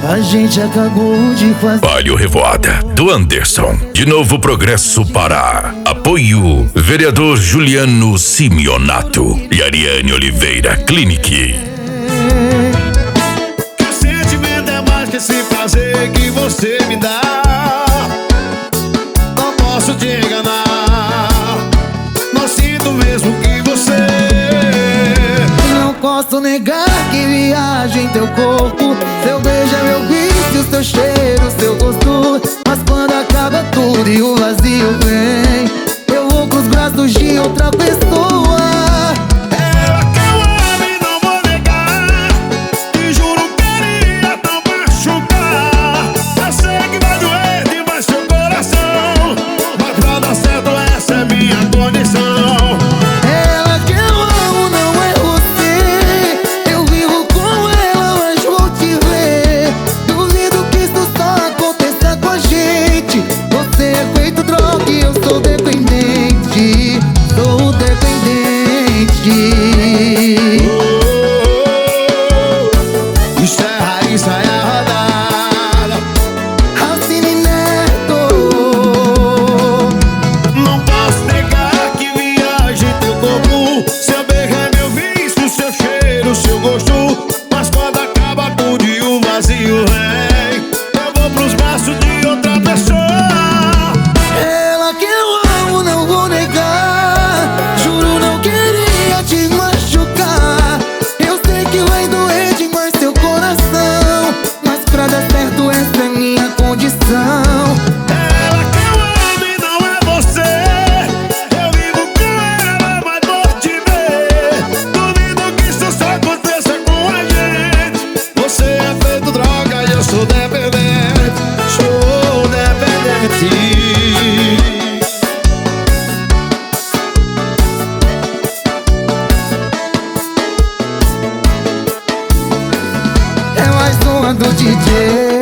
A gente acabou de fazer. Palio Revoada, do Anderson. De Novo Progresso para apoio vereador Juliano Simeonato e Ariane Oliveira Clinic. Que o sentimento é mais que esse prazer que você me dá. Não posso te enganar, não sinto mesmo que você. Não posso negar que viajo em teu corpo. Seu beijo é meu vício, seu cheiro, seu gosto. Mas quando acaba tudo e o vazio vem, eu vou pros braços de outra pessoa. Ela que eu amo e não vou negar, te juro que queria tão machucar. Eu sei que vai doer demais seu coração, mas pra dar certo essa é minha condição. Ela que eu amo não é você. Eu vivo com ela, mas vou te ver. Duvido que isso só aconteça com a gente. Você é feito droga e eu sou dependente. Sou dependente. Isso é raiz, sai a rodada. Alcine Neto. Não posso negar que viaja em teu corpo. Seu beijo é meu vício, seu cheiro, seu gosto. Mas quando acaba tudo e o vazio vem, eu vou pros braços de outra pessoa. Ela que eu amo, não vou negar. Juro, não queria te machucar. Eu sei que vai doer demais seu coração, mas pra dar certo essa é minha condição. Ela que eu amo e não é você. Eu vivo com ela, mas vou te ver. Duvido que isso só aconteça com a gente. Você é feito droga e eu sou dependente. Sou dependente. É mais uma do DJ.